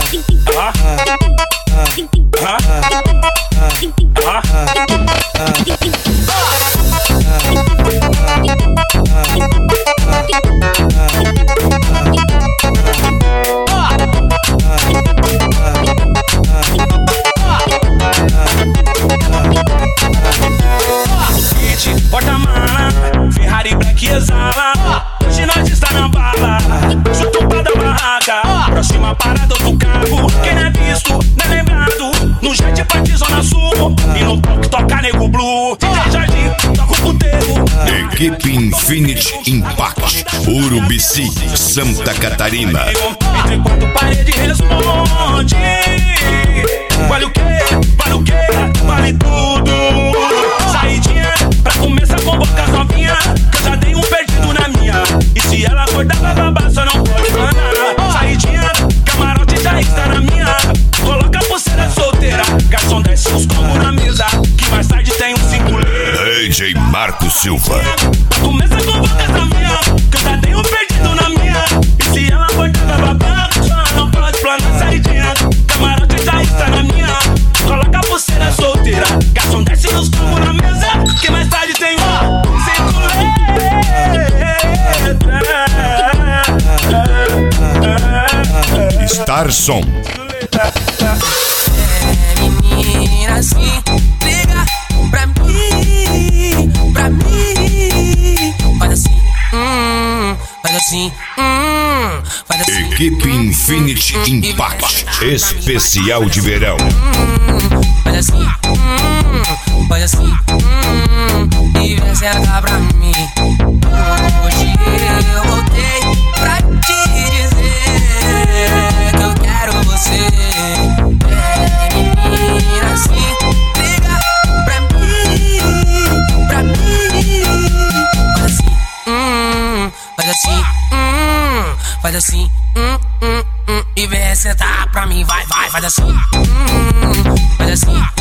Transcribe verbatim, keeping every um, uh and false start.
Ah, ah, ah, porta-mala, Ferrari Black exala. Hoje nós está na bala, chupa da barraca. Próxima parada do carro, quem não é visto, não é lembrado. No jet parte Zona Sul, e no toque toca Nego Blue. D J Jardim, toca o puteiro. Equipe Infinity Impact, Urubici, Santa Catarina. Entre quatro paredes responde. Vale o que, vale o que, vale tudo. Saidinha pra começar com boca novinha, que eu já dei um perdido na minha. E se ela acordar pra babar, só não pode mandar. Saidinha, camarote já está na minha. Coloca a pulseira solteira, garçom desce os combos na mesa, que mais tarde tem um cinco. D J Marco Silva. Pra começar com boca novinha, que eu já dei um perdido na minha. E se ela acordar pra babar, só não pode planar. Saidinha, camarote já está na minha. Coloca a pulseira solteira, garçom desce os combos na mesa, que mais tarde tem um cinco letras. Star Som. É, menina, assim, liga pra mim, pra mim. Faz assim, hum, faz assim, hum, faz assim. Equipe Infinity Impact, especial de verão. Hum, faz assim, hum, faz assim, hum, e vem sentar pra mim. Hoje eu voltei pra te dizer que eu quero você. É, menina, assim, liga pra mim, pra mim. Faz assim, hum, faz assim, hum, faz assim, hum, hum, hum, e vem sentar pra mim, vai, vai, faz assim, hum, faz assim.